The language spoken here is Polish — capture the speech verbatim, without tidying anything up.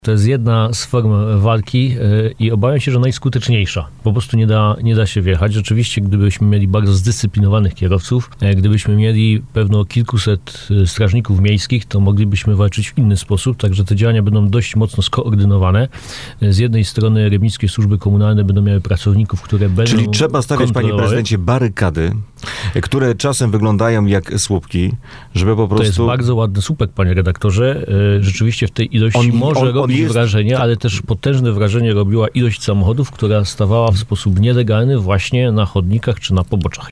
To jest jedna z form walki i obawiam się, że najskuteczniejsza. Po prostu nie da, nie da się wjechać. Rzeczywiście, gdybyśmy mieli bardzo zdyscyplinowanych kierowców, gdybyśmy mieli pewno kilkuset strażników miejskich, to moglibyśmy walczyć w inny sposób, także te działania będą dość mocno skoordynowane. Z jednej strony rybnickie służby komunalne będą miały pracowników, które będą Czyli trzeba stawiać, panie prezydencie, barykady, które czasem wyglądają jak słupki, żeby po prostu... To jest bardzo ładny słupek, panie redaktorze. Rzeczywiście w tej ilości on, może on, robić on jest... wrażenie, ale też potężne wrażenie robiła ilość samochodów, która stawała w sposób nielegalny właśnie na chodnikach czy na poboczach.